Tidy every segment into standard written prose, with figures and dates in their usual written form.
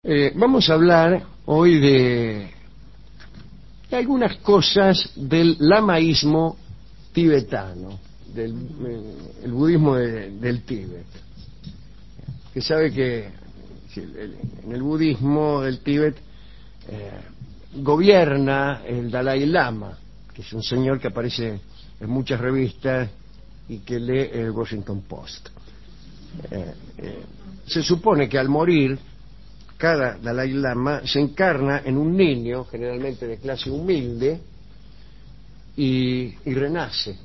Vamos a hablar hoy de algunas cosas del lamaísmo tibetano, el budismo del Tíbet. Que sabe que en el budismo del Tíbet gobierna el Dalai Lama, que es un señor que aparece en muchas revistas y que lee el Washington Post. Se supone que al morir cada Dalai Lama se encarna en un niño, generalmente de clase humilde, y renace.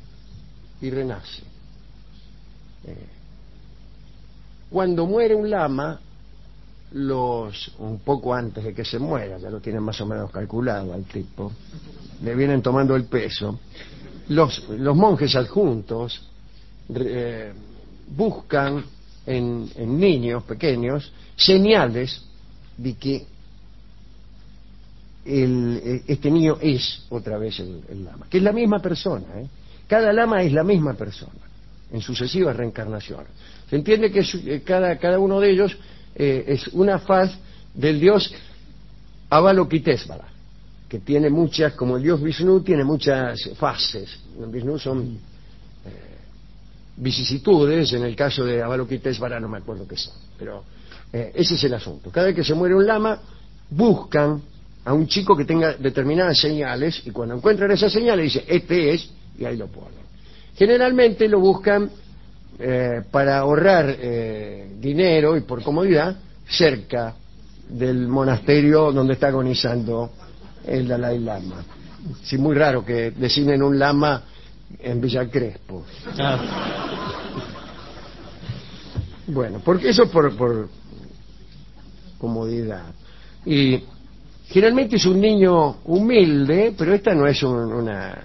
Cuando muere un lama, un poco antes de que se muera, ya lo tienen más o menos calculado al tipo, le vienen tomando el peso, los monjes adjuntos buscan en niños pequeños señales de que este niño es otra vez el lama, que es la misma persona, Cada lama es la misma persona en sucesivas reencarnaciones. Se entiende que cada uno de ellos es una faz del dios Avalokitesvara, que tiene muchas, como el dios Vishnu tiene muchas fases. En Vishnu son vicisitudes, en el caso de Avalokitesvara no me acuerdo qué son, pero ese es el asunto. Cada vez que se muere un lama, buscan a un chico que tenga determinadas señales, y cuando encuentran esas señales dicen, este es, y ahí lo ponen. Generalmente lo buscan para ahorrar dinero y por comodidad cerca del monasterio donde está agonizando el Dalai Lama. Sí, muy raro que designen un lama en Villa Crespo. Bueno, porque eso por comodidad. Y generalmente es un niño humilde, pero esta no es una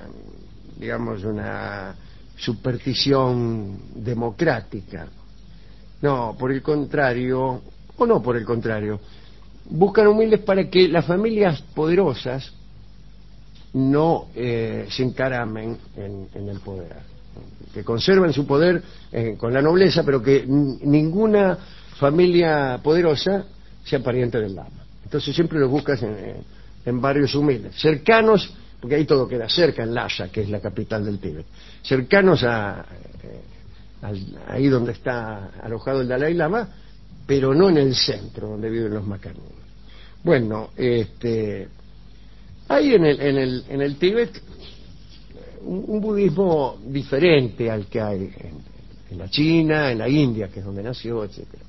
superstición democrática. No, por el contrario, o no por el contrario, buscan humildes para que las familias poderosas no se encaramen en el poder, que conserven su poder con la nobleza, pero que ninguna familia poderosa sea pariente del lama. Entonces siempre los buscas en barrios humildes, cercanos, porque ahí todo queda cerca, en Lhasa, que es la capital del Tíbet, cercanos ahí donde está alojado el Dalai Lama, pero no en el centro donde viven los macanudos. Bueno, hay en el Tíbet un budismo diferente al que hay en la China, en la India, que es donde nació, etcétera.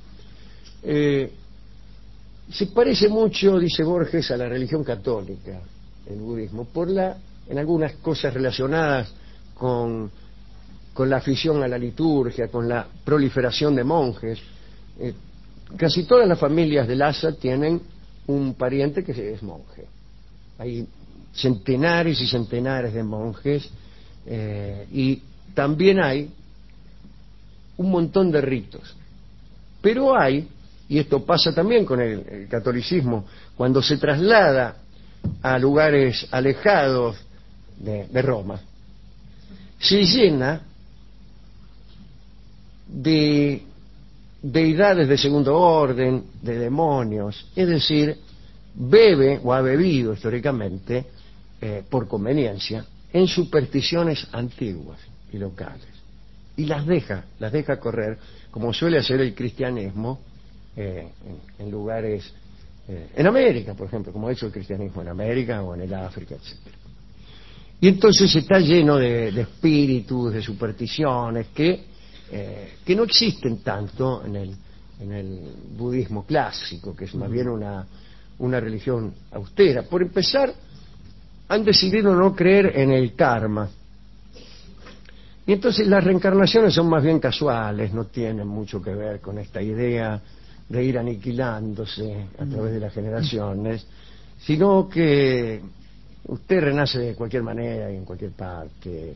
Se parece mucho, dice Borges, a la religión católica, el budismo, en algunas cosas relacionadas con la afición a la liturgia, con la proliferación de monjes. Casi todas las familias de Lhasa tienen un pariente que es monje. Hay centenares y centenares de monjes, y también hay un montón de ritos. Pero y esto pasa también con el catolicismo, cuando se traslada a lugares alejados de Roma, se llena de deidades de segundo orden, de demonios, es decir, bebe o ha bebido históricamente, por conveniencia, en supersticiones antiguas y locales, y las deja correr, como suele hacer el cristianismo en lugares, en América, por ejemplo, como ha hecho el cristianismo en América o en el África, etcétera. Y entonces está lleno de espíritus, de supersticiones que no existen tanto en el budismo clásico, que es más bien una religión austera. Por empezar, han decidido no creer en el karma. Y entonces las reencarnaciones son más bien casuales, no tienen mucho que ver con esta idea de ir aniquilándose a través de las generaciones, sino que usted renace de cualquier manera y en cualquier parte.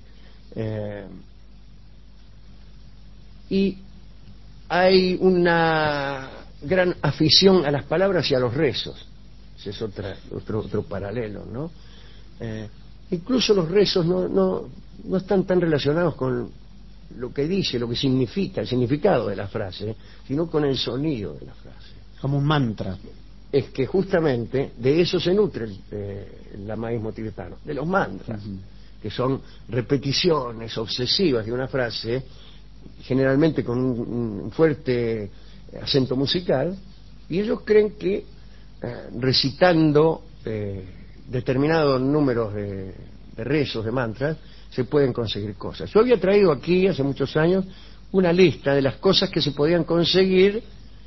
Y hay una gran afición a las palabras y a los rezos. Ese es otro paralelo, ¿no? Incluso los rezos no están tan relacionados con lo que dice, lo que significa, el significado de la frase, sino con el sonido de la frase. Como un mantra. es que justamente de eso se nutre el lamaísmo tibetano, de los mantras, que son repeticiones obsesivas de una frase, generalmente con un fuerte acento musical, y ellos creen que recitando determinados números de rezos, de mantras, se pueden conseguir cosas. Yo había traído aquí hace muchos años una lista de las cosas que se podían conseguir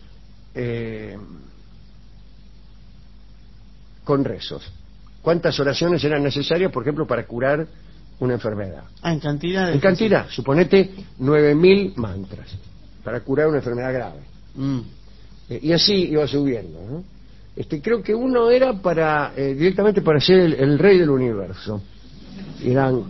con rezos. ¿Cuántas oraciones eran necesarias, por ejemplo, para curar una enfermedad? En cantidad. En cantidad, suponete 9.000 mantras para curar una enfermedad grave. Y así iba subiendo, ¿no? Creo que uno era para directamente para ser el rey del universo. Eran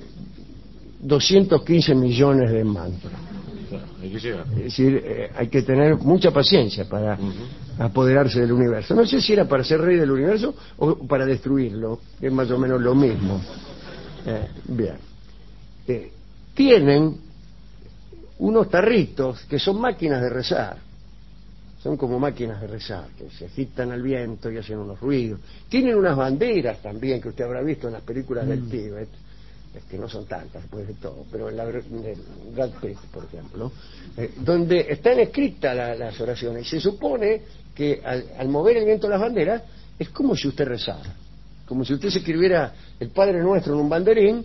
215 millones de mantras. Hay que llegar. Es decir, hay que tener mucha paciencia para apoderarse del universo. No sé si era para ser rey del universo o para destruirlo, que es más o menos lo mismo. Bien. Tienen unos tarritos que son máquinas de rezar. Son como máquinas de rezar, que se agitan al viento y hacen unos ruidos. Tienen unas banderas también, que usted habrá visto en las películas del Tíbet, que no son tantas, después de todo, pero en la de Brad Pitt, por ejemplo, donde están escritas las oraciones. Y se supone que al mover el viento de las banderas, es como si usted rezara. Como si usted se escribiera el Padre Nuestro en un banderín,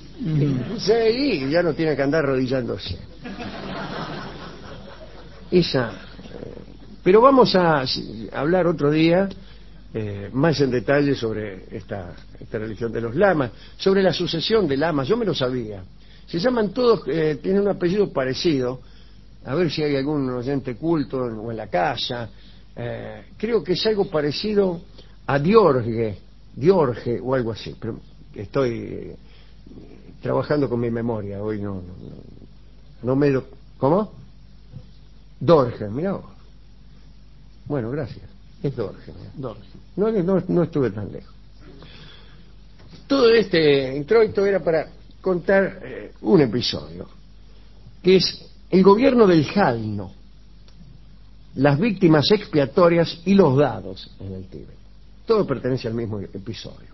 y ya no tiene que andar arrodillándose. Pero vamos a hablar otro día más en detalle sobre esta religión de los lamas, sobre la sucesión de lamas. Yo me lo sabía. Se llaman todos, tienen un apellido parecido. A ver si hay algún oyente culto o en la casa. Creo que es algo parecido a Diorge o algo así. Pero estoy trabajando con mi memoria hoy. No me lo... ¿Cómo? Dorje, mirá vos. Bueno, gracias. Es Dorje. No estuve tan lejos. Todo este introito era para contar un episodio, que es el gobierno del Jalno, las víctimas expiatorias y los dados en el Tíbet. Todo pertenece al mismo episodio.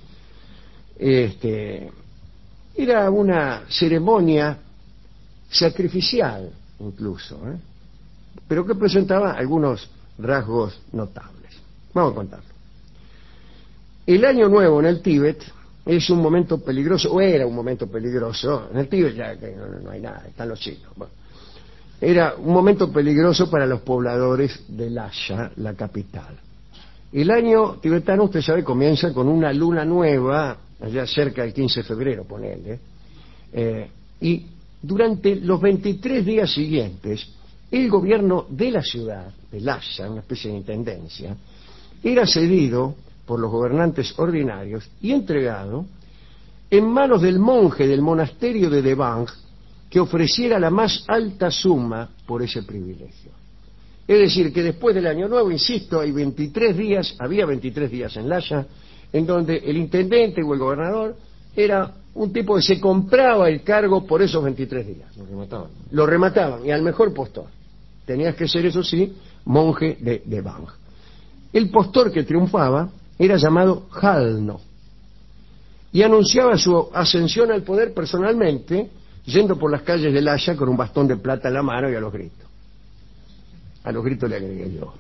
Era una ceremonia sacrificial, incluso, pero que presentaba algunos rasgos notables. Vamos a contarlo. El Año Nuevo en el Tíbet es un momento peligroso, o era un momento peligroso. En el Tíbet ya que no hay nada, están los chinos. Bueno, era un momento peligroso para los pobladores de Lhasa, la capital. El año tibetano, usted sabe, comienza con una luna nueva, allá cerca del 15 de febrero, ponele, y durante los 23 días siguientes, el gobierno de la ciudad, de Lhasa, una especie de intendencia, era cedido por los gobernantes ordinarios y entregado en manos del monje del monasterio de Devang, que ofreciera la más alta suma por ese privilegio. Es decir, que después del Año Nuevo, insisto, había 23 días en Lhasa, en donde el intendente o el gobernador era un tipo que se compraba el cargo por esos 23 días. Lo remataban, y al mejor postor. Tenías que ser, eso sí, monje de Devang. El postor que triunfaba era llamado Jalno, y anunciaba su ascensión al poder personalmente, yendo por las calles de Lhasa con un bastón de plata en la mano y a los gritos. A los gritos le agregué yo.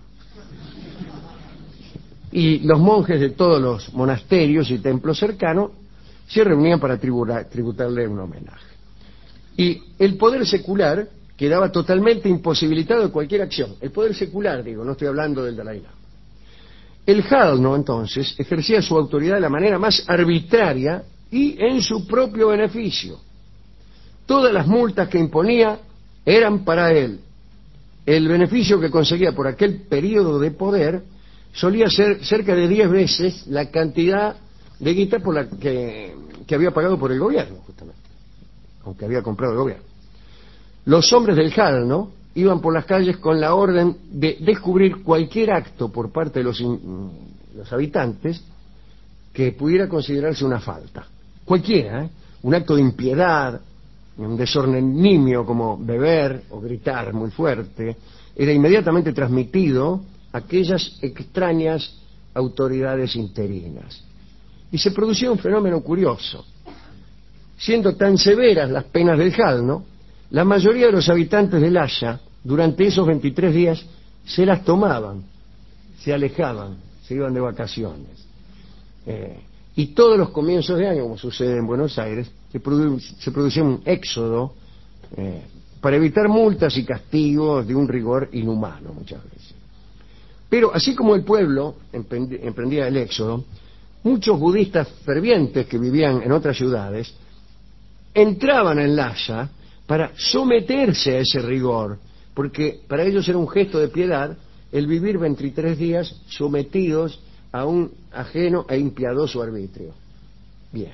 Y los monjes de todos los monasterios y templos cercanos se reunían para tributarle un homenaje. Y el poder secular quedaba totalmente imposibilitado de cualquier acción. El poder secular, digo, no estoy hablando del Dalai Lama. El Jalno, entonces, ejercía su autoridad de la manera más arbitraria y en su propio beneficio. Todas las multas que imponía eran para él. El beneficio que conseguía por aquel periodo de poder solía ser cerca de 10 veces la cantidad de guita por la que había pagado por el gobierno, justamente, aunque había comprado el gobierno. Los hombres del Jalno iban por las calles con la orden de descubrir cualquier acto por parte de los habitantes que pudiera considerarse una falta. Cualquiera, un acto de impiedad, un desorden nimio como beber o gritar muy fuerte, era inmediatamente transmitido aquellas extrañas autoridades interinas. Y se producía un fenómeno curioso. Siendo tan severas las penas del Jalno, la mayoría de los habitantes del Haya, durante esos 23 días, se las tomaban, se alejaban, se iban de vacaciones. Y todos los comienzos de año, como sucede en Buenos Aires, se producía un éxodo para evitar multas y castigos de un rigor inhumano muchas veces. Pero así como el pueblo emprendía el éxodo, muchos budistas fervientes que vivían en otras ciudades entraban en Lhasa para someterse a ese rigor, porque para ellos era un gesto de piedad el vivir 23 días sometidos a un ajeno e impiadoso arbitrio. Bien.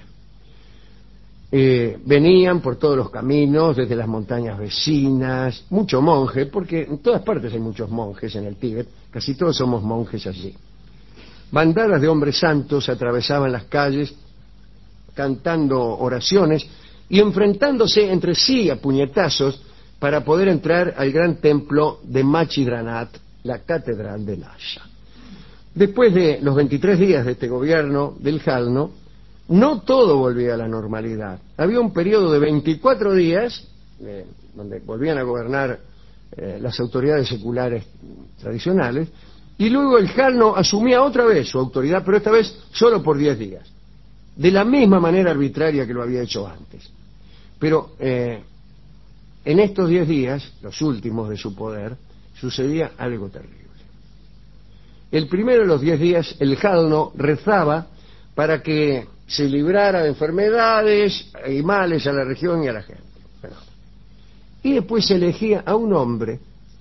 Venían por todos los caminos, desde las montañas vecinas, mucho monje, porque en todas partes hay muchos monjes en el Tíbet, casi todos somos monjes allí. Bandadas de hombres santos atravesaban las calles cantando oraciones y enfrentándose entre sí a puñetazos para poder entrar al gran templo de Machidranat, la catedral de Lhasa. Después de los 23 días de este gobierno del Jalno, no todo volvía a la normalidad. Había un periodo de 24 días donde volvían a gobernar las autoridades seculares tradicionales, y luego el Jalno asumía otra vez su autoridad, pero esta vez solo por 10 días, de la misma manera arbitraria que lo había hecho antes. Pero en estos 10 días, los últimos de su poder, sucedía algo terrible. El primero de los 10 días, el Jalno rezaba para que se librara de enfermedades y males a la región y a la gente. Bueno, y después se elegía a un hombre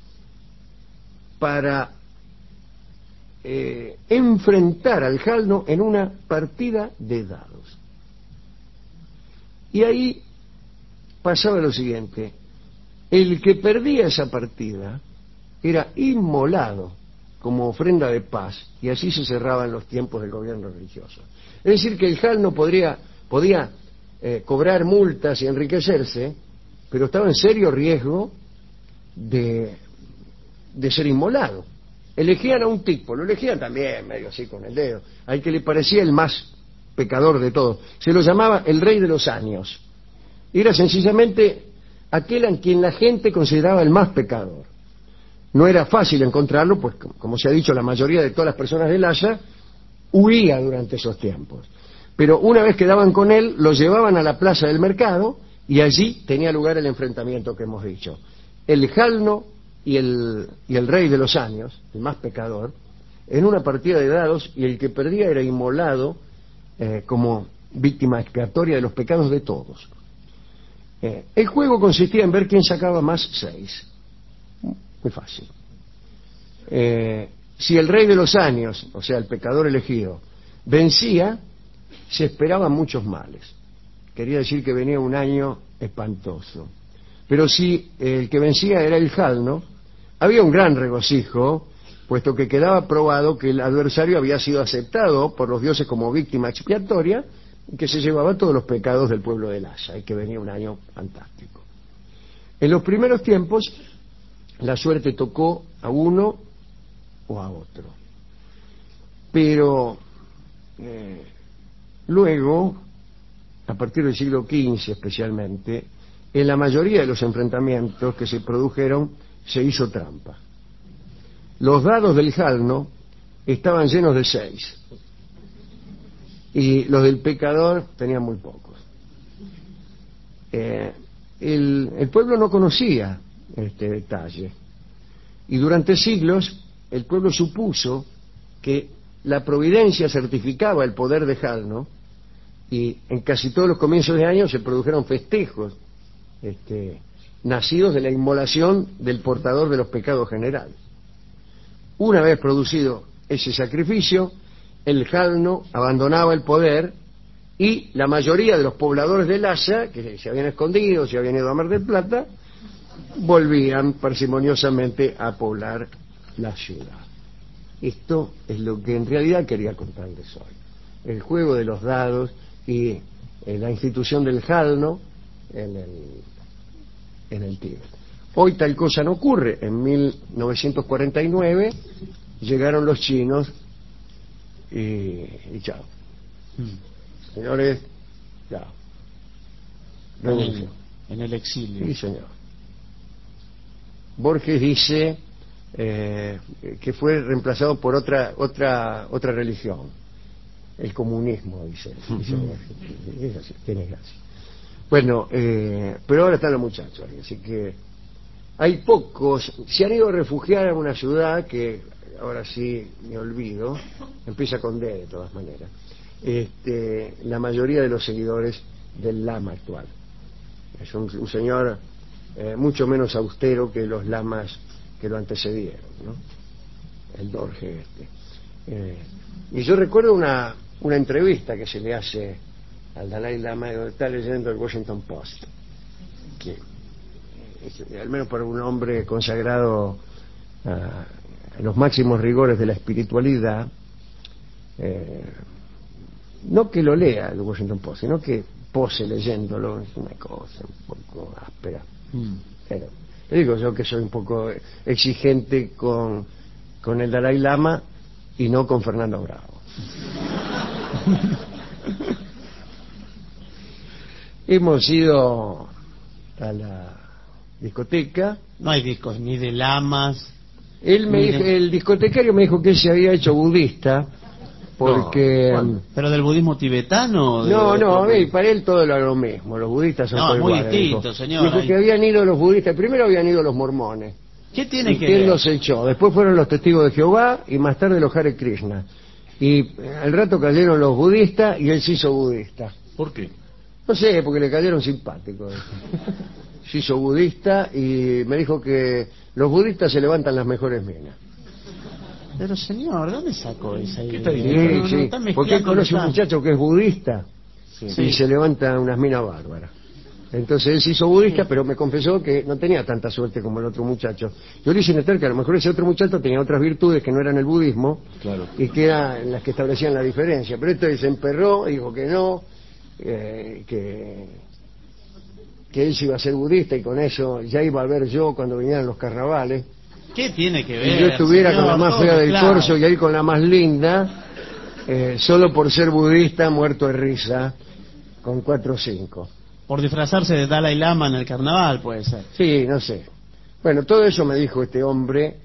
para enfrentar al Jalno en una partida de dados. Y ahí pasaba lo siguiente: el que perdía esa partida era inmolado como ofrenda de paz, y así se cerraban los tiempos del gobierno religioso. Es decir, que el Jalno podía cobrar multas y enriquecerse, pero estaba en serio riesgo de ser inmolado. Elegían a un tipo, lo elegían también medio así con el dedo, al que le parecía el más pecador de todos. Se lo llamaba el rey de los años. Era sencillamente aquel a quien la gente consideraba el más pecador. No era fácil encontrarlo, pues como se ha dicho, la mayoría de todas las personas del Haya huía durante esos tiempos. Pero una vez que daban con él, lo llevaban a la plaza del mercado y allí tenía lugar el enfrentamiento que hemos dicho. El Jalno y el rey de los años, el más pecador, en una partida de dados, y el que perdía era inmolado como víctima expiatoria de los pecados de todos. El juego consistía en ver quién sacaba más 6. Muy fácil. Si el rey de los años, o sea, el pecador elegido, vencía, se esperaban muchos males. Quería decir que venía un año espantoso. Pero si el que vencía era el Jalno, había un gran regocijo, puesto que quedaba probado que el adversario había sido aceptado por los dioses como víctima expiatoria, y que se llevaba todos los pecados del pueblo de Lhasa, y que venía un año fantástico. En los primeros tiempos, la suerte tocó a uno o a otro. Pero luego, a partir del siglo XV especialmente, en la mayoría de los enfrentamientos que se produjeron se hizo trampa. Los dados del Jalno estaban llenos de 6 y los del pecador tenían muy pocos. El pueblo no conocía este detalle, y durante siglos el pueblo supuso que la providencia certificaba el poder de Jalno, y en casi todos los comienzos de año se produjeron festejos nacidos de la inmolación del portador de los pecados generales. Una vez producido ese sacrificio, el Jalno abandonaba el poder, y la mayoría de los pobladores de Lhasa, que se habían escondido, se habían ido a Mar del Plata, volvían parsimoniosamente a poblar la ciudad. Esto es lo que en realidad quería contarles hoy: el juego de los dados y la institución del Jalno en el Tíbet. Hoy tal cosa no ocurre. En 1949 llegaron los chinos y chao. Señores, chao. Revolución. En el exilio. Sí, señor. Borges dice que fue reemplazado por otra religión, el comunismo, dice Borges. Es así, tiene gracia. Bueno, pero ahora están los muchachos ahí, así que hay pocos. Se han ido a refugiar a una ciudad que ahora sí me olvido, empieza con D de todas maneras. La mayoría de los seguidores del lama actual. Es un señor mucho menos austero que los lamas que lo antecedieron, ¿no? El Dorje y yo recuerdo una entrevista que se le hace al Dalai Lama, donde está leyendo el Washington Post, que al menos para un hombre consagrado a los máximos rigores de la espiritualidad, no que lo lea el Washington Post, sino que pose leyéndolo, es una cosa un poco áspera. Pero le digo yo que soy un poco exigente con el Dalai Lama y no con Fernando Bravo. Hemos ido a la discoteca. No hay discos ni de lamas. El discotecario me dijo que él se había hecho budista porque... No, ¿pero del budismo tibetano? No, para él todo era lo mismo. Los budistas son todos muy iguales, distinto, señor. Dijo que habían ido los budistas. Primero habían ido los mormones. ¿Qué tiene que ver? ¿Quién los echó? Después fueron los testigos de Jehová y más tarde los Hare Krishna. Y al rato cayeron los budistas y él se hizo budista. ¿Por qué? No sé, porque le cayeron simpáticos. Se hizo budista y me dijo que los budistas se levantan las mejores minas. Pero señor, ¿dónde sacó esa idea? ¿Qué está diciendo? Sí. Porque él conoce un muchacho que es budista y se levanta unas minas bárbaras. Entonces él se hizo budista, pero me confesó que no tenía tanta suerte como el otro muchacho. Yo le hice notar que a lo mejor ese otro muchacho tenía otras virtudes que no eran el budismo, claro, y que eran las que establecían la diferencia. Pero este se emperró, dijo que no, que él se iba a ser budista y con eso ya iba a ver yo cuando vinieran los carnavales. ¿Qué tiene que ver? Y yo estuviera señor, con la más fea del corso y ahí con la más linda, solo por ser budista, muerto de risa, con 4 o 5. Por disfrazarse de Dalai Lama en el carnaval, puede ser. Sí, no sé. Bueno, todo eso me dijo este hombre,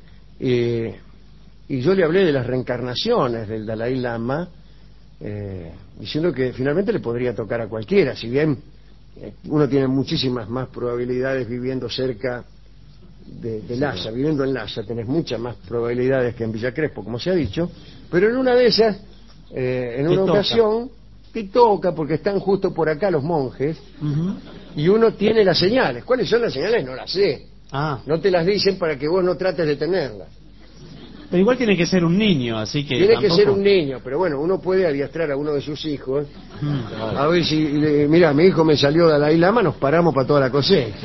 y yo le hablé de las reencarnaciones del Dalai Lama, diciendo que finalmente le podría tocar a cualquiera, si bien uno tiene muchísimas más probabilidades viviendo cerca de Lhasa, viviendo en Lhasa tenés muchas más probabilidades que en Villa Crespo, como se ha dicho, pero en una de esas, en una ocasión, te toca porque están justo por acá los monjes, y uno tiene las señales. ¿Cuáles son las señales? No las sé. No te las dicen para que vos no trates de tenerlas. Pero igual tiene que ser un niño, así que... Tiene que ser un niño, pero bueno, uno puede adiestrar a uno de sus hijos, a ver si, mira, mi hijo me salió de Dalai Lama, nos paramos para toda la cosecha.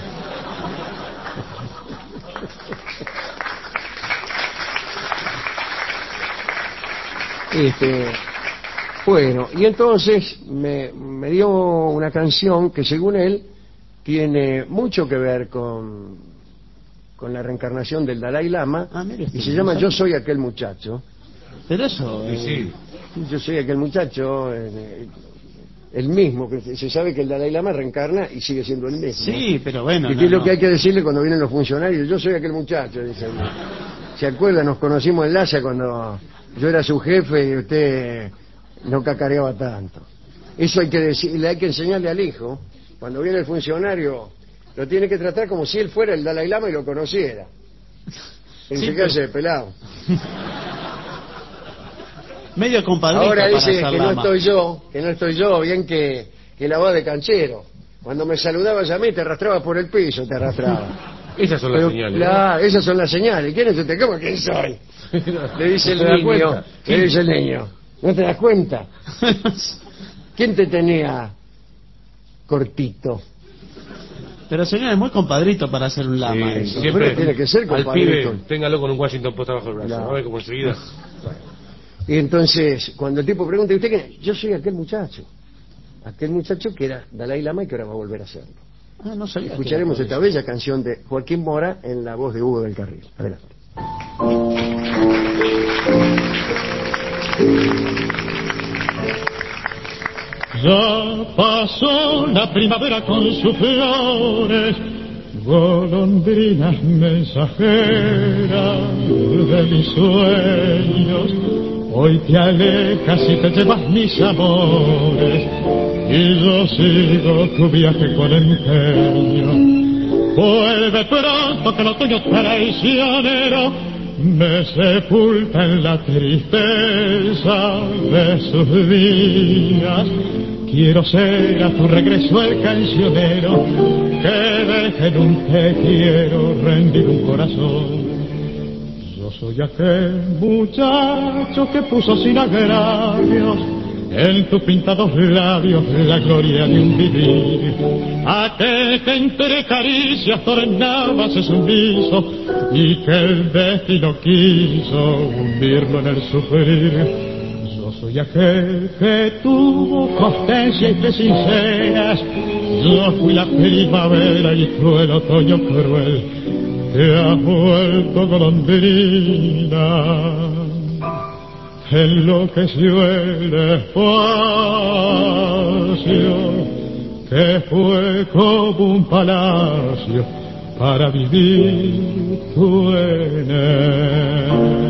Bueno, y entonces me dio una canción que según él tiene mucho que ver con la reencarnación del Dalai Lama, y se llama Yo soy aquel muchacho. Pero eso... sí. Yo soy aquel muchacho, el mismo, que se sabe que el Dalai Lama reencarna y sigue siendo el mismo. Sí, pero bueno... ¿Y qué es lo que hay que decirle cuando vienen los funcionarios? Yo soy aquel muchacho, dicen. ¿Se acuerda? Nos conocimos en Lhasa cuando yo era su jefe y usted no cacareaba tanto. Eso hay que decirle, hay que enseñarle al hijo. Cuando viene el funcionario, lo tiene que tratar como si él fuera el Dalai Lama y lo conociera. En ese caso de pelado. Medio compadrito. Ahora dice para que no estoy yo, bien que la voz de canchero. Cuando me saludabas a mí te arrastraba por el piso, te arrastraba. Esas son las señales. Esas son las señales. ¿Quién es usted? ¿Cómo quién soy? Le dice el niño. Le dice el niño. ¿No te das cuenta? ¿Quién te tenía cortito? Pero señor, es muy compadrito para hacer un lama. Sí, siempre tiene que ser compadrito. Al pibe, téngalo con un Washington Post abajo del brazo. No. A ver cómo enseguida. Y entonces, cuando el tipo pregunta, ¿y usted quién es? Yo soy aquel muchacho. Aquel muchacho que era Dalai Lama y que ahora va a volver a serlo. No sabía. Escucharemos esta bella canción de Joaquín Mora en la voz de Hugo del Carril. Adelante. Ya pasó la primavera con sus flores, golondrinas mensajeras de mis sueños. Hoy te alejas y te llevas mis amores, y yo sigo tu viaje con empeño. Vuelve pronto que el otoño traicionero me sepulta en la tristeza de sus días. Quiero ser a tu regreso el cancionero que deje en un te quiero rendir un corazón. Yo soy aquel muchacho que puso sin agravios en tus pintados labios la gloria de un vivir. Aquel que entre caricias tornaba ese sumiso y que el destino quiso hundirlo en el sufrir. Yo soy aquel que tuvo constancia y fe sinceras. Yo fui la primavera y tú el otoño cruel que ha vuelto golondrina. Enloqueció el espacio que fue como un palacio para vivir tú en él.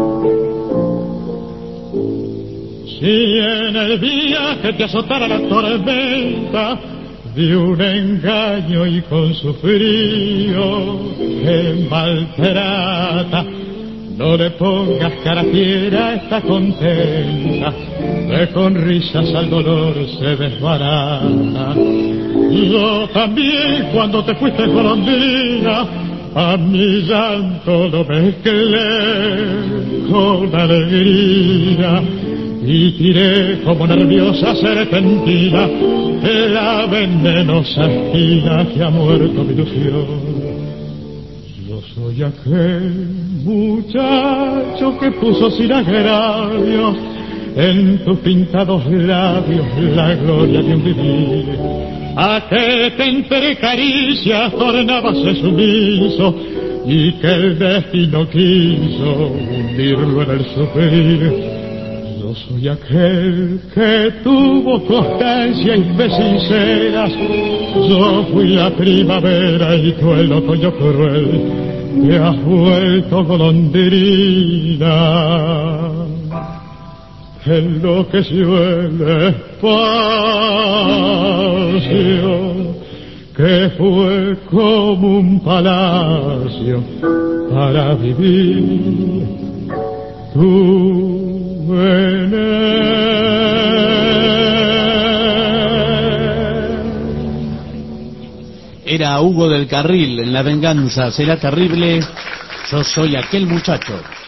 Si en el viaje te azotara la tormenta de un engaño y con su frío te maltrata, no le pongas cara fiera, está contenta, que con risas al dolor se desbarata. Yo también cuando te fuiste golondrina, a mi llanto lo mezclé con alegría, y tiré como nerviosa serpentina la venenosa espina que ha muerto mi ilusión. Yo soy aquel muchacho que puso sin agravios en tus pintados labios la gloria de un vivir. Aquel que entre caricias tornábase sumiso y que el destino quiso hundirlo en el sufrir. Yo soy aquel que tuvo constancia y fe sinceras. Yo fui la primavera y tú el otoño cruel que has vuelto golondrina. Enloqueció el espacio que fue como un palacio para vivir tú en él. Era Hugo del Carril en La Venganza Será Terrible. Yo soy aquel muchacho.